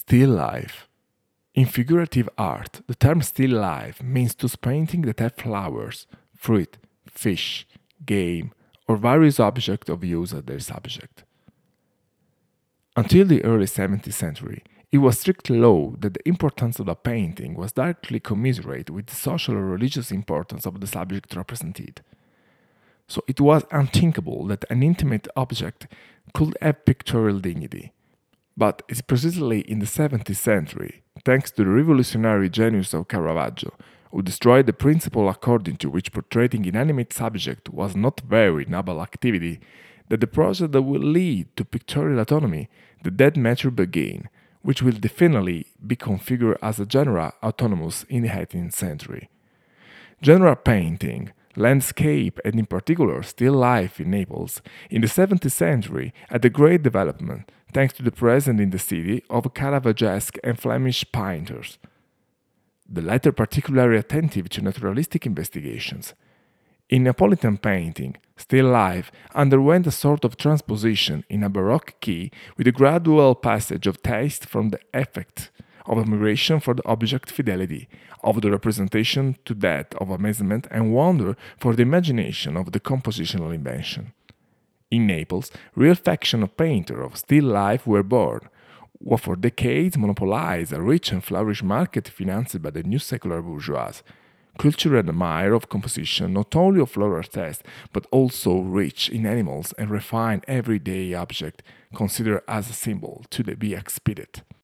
Still life. In figurative art, the term still life means to painting that have flowers, fruit, fish, game, or various objects of use as their subject. Until the early 17th century, it was strict law that the importance of the painting was directly commensurate with the social or religious importance of the subject represented. So it was unthinkable that an intimate object could have pictorial dignity. But it's precisely in the 17th century, thanks to the revolutionary genius of Caravaggio, who destroyed the principle according to which portraying inanimate subject was not very noble activity, that the process that will lead to pictorial autonomy, the dead matter began, which will definitely be configured as a genre autonomous in the 18th century. General painting, landscape, and in particular still life in Naples, in the 17th century had a great development thanks to the presence in the city of Caravaggesque and Flemish painters, the latter particularly attentive to naturalistic investigations. In Neapolitan painting, still life underwent a sort of transposition in a Baroque key with a gradual passage of taste from the effect of admiration for the object fidelity, of the representation to that of amazement and wonder for the imagination of the compositional invention. In Naples, real faction of painters of still life were born, who for decades monopolized a rich and flourishing market financed by the new secular bourgeois. Culture and admire of composition not only of floral taste, but also rich in animals and refined everyday object considered as a symbol to be expedient.